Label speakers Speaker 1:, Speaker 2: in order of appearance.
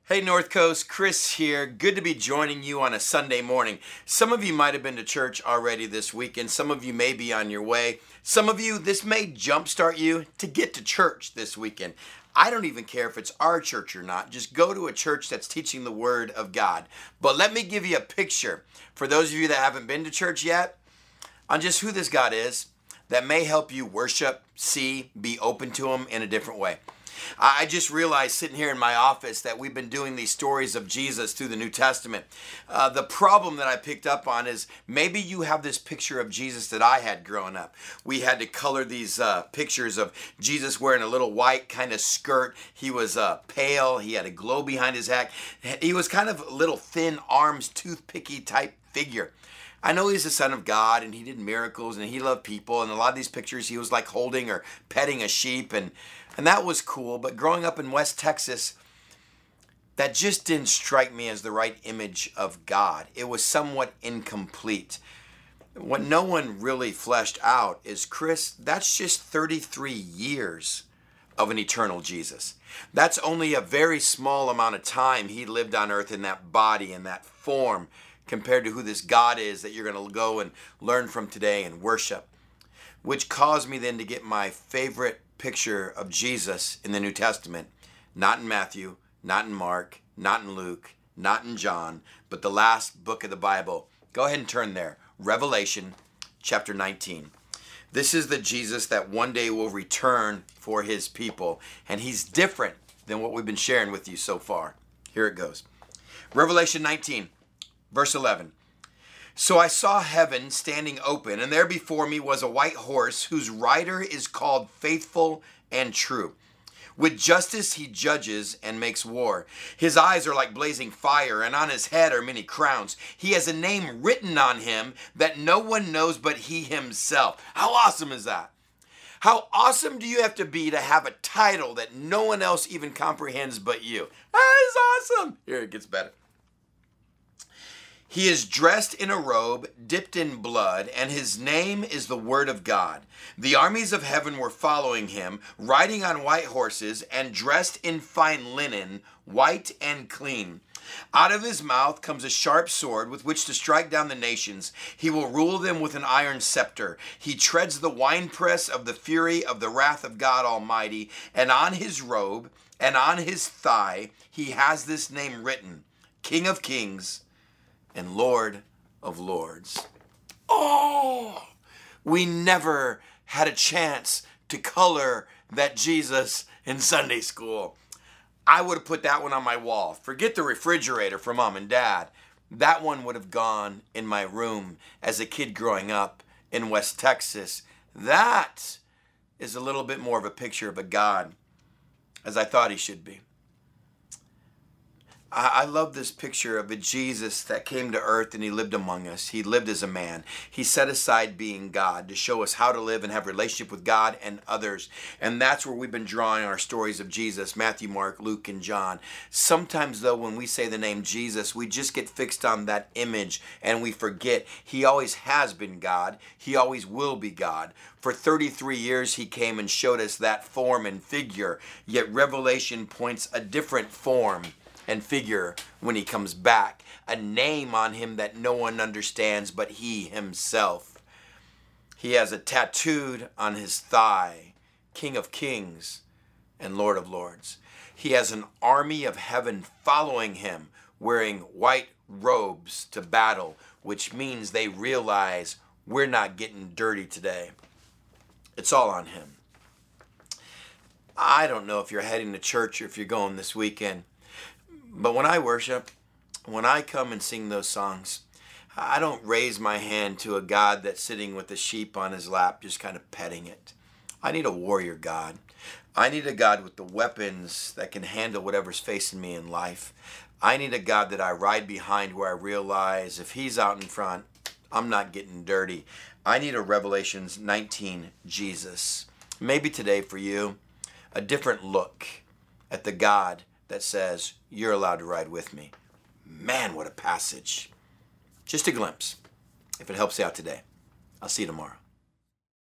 Speaker 1: Hey North Coast, Chris here. Good to be joining you on a Sunday morning. Some of you might have been to church already this weekend. Some of you may be on your way. Some of you, this may jumpstart you to get to church this weekend. I don't even care if it's our church or not. Just go to a church that's teaching the Word of God. But let me give you a picture for those of you that haven't been to church yet on just who this God is that may help you worship, see, be open to Him in a different way. I just realized sitting here in my office that we've been doing these stories of Jesus through the New Testament. The problem that I picked up on is maybe you have this picture of Jesus that I had growing up. We had to color these pictures of Jesus wearing a little white kind of skirt. He was pale. He had a glow behind his hat. He was kind of a little thin arms, toothpicky type figure. I know he's the Son of God and he did miracles and he loved people, and a lot of these pictures he was like holding or petting a sheep, and that was cool. But growing up in West Texas, that just didn't strike me as the right image of God. It was somewhat incomplete. What no one really fleshed out is, Chris, that's just 33 years of an eternal Jesus. That's only a very small amount of time he lived on earth in that body, in that form, compared to who this God is that you're going to go and learn from today and worship. Which caused me then to get my favorite picture of Jesus in the New Testament, not in Matthew, not in Mark, not in Luke, not in John, but the last book of the Bible. Go ahead and turn there. Revelation chapter 19. This is the Jesus that one day will return for his people, and he's different than what we've been sharing with you so far. Here it goes. Revelation 19, verse 11. So I saw heaven standing open, and there before me was a white horse whose rider is called Faithful and True. With justice he judges and makes war. His eyes are like blazing fire, and on his head are many crowns. He has a name written on him that no one knows but he himself. How awesome is that? How awesome do you have to be to have a title that no one else even comprehends but you? That is awesome. Here it gets better. He is dressed in a robe dipped in blood, and his name is the Word of God. The armies of heaven were following him, riding on white horses and dressed in fine linen, white and clean. Out of his mouth comes a sharp sword with which to strike down the nations. He will rule them with an iron scepter. He treads the winepress of the fury of the wrath of God Almighty, and on his robe and on his thigh he has this name written, King of Kings and Lord of Lords. Oh, we never had a chance to color that Jesus in Sunday school. I would have put that one on my wall. Forget the refrigerator for mom and dad. That one would have gone in my room as a kid growing up in West Texas. That is a little bit more of a picture of a God as I thought he should be. I love this picture of a Jesus that came to earth and he lived among us. He lived as a man. He set aside being God to show us how to live and have a relationship with God and others. And that's where we've been drawing our stories of Jesus, Matthew, Mark, Luke, and John. Sometimes, though, when we say the name Jesus, we just get fixed on that image and we forget he always has been God. He always will be God. For 33 years, he came and showed us that form and figure. Yet Revelation points a different form and figure when he comes back, a name on him that no one understands but he himself. He has a tattooed on his thigh, King of Kings and Lord of Lords. He has an army of heaven following him, wearing white robes to battle, which means they realize we're not getting dirty today. It's all on him. I don't know if you're heading to church or if you're going this weekend, but when I worship, when I come and sing those songs, I don't raise my hand to a God that's sitting with a sheep on his lap, just kind of petting it. I need a warrior God. I need a God with the weapons that can handle whatever's facing me in life. I need a God that I ride behind where I realize if he's out in front, I'm not getting dirty. I need a Revelations 19 Jesus. Maybe today for you, a different look at the God that says, you're allowed to ride with me. Man, what a passage. Just a glimpse. If it helps you out today, I'll see you tomorrow.